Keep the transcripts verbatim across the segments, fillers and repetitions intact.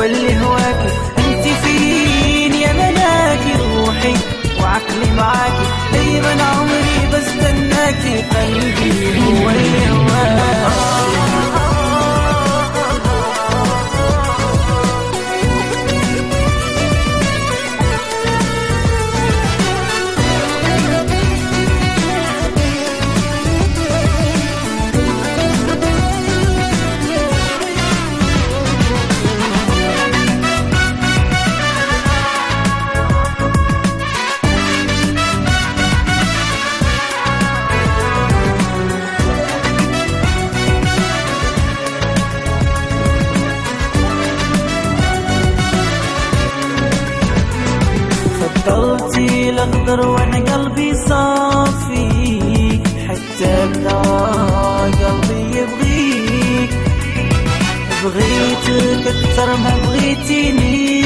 هو اللي هواكي. انت فين يا ملاكي روحي وعقلي معاكي، دايما عمري بستناكي، قلبي هو اللي هواكي. فضلتي الاخضر وانا قلبي صافي، حتى بدا قلبي يبغيك، بغيتك اكثر ما بغيتيني،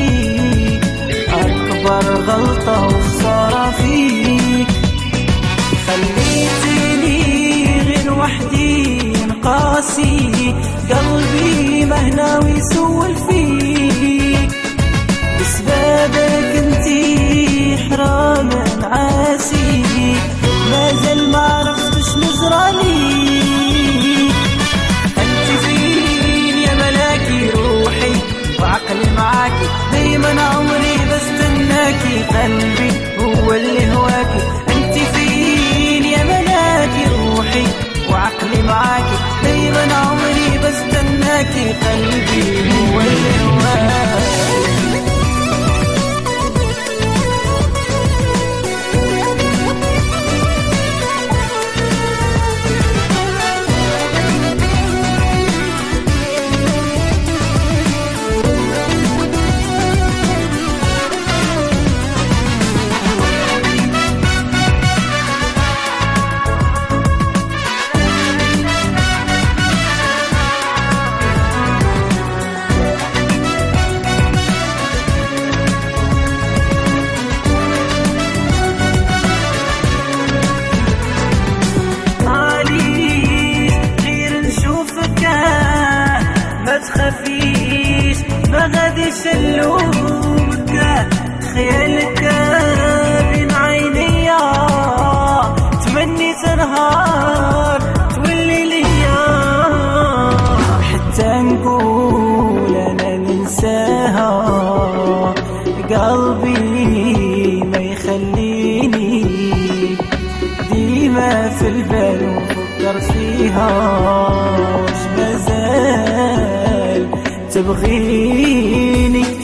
اكبر غلطة وخسارة فيك، خليتيني غير وحدي نقاسي، قلبي مهنا ويسول فيك، بسببك انتي حراما عاسي، مازال معرفتش نجرالي. انتي فين يا ملاكي روحي وعقلي معاكي، دايما عمري بستناكي، قلبي هو اللي هواكي. انتي فين يا ملاكي روحي وعقلي معاكي، دايما عمري بستناكي، قلبي هو اللي هواكي. تخافيش ما غاديش نلومك، خيالك بين عينيا، تمنيت نهار تولي ليا، حتى نقول انا ننساها، قلبي ما يخليني ديما في البال ونفكر فيها، واش مازال تبغيني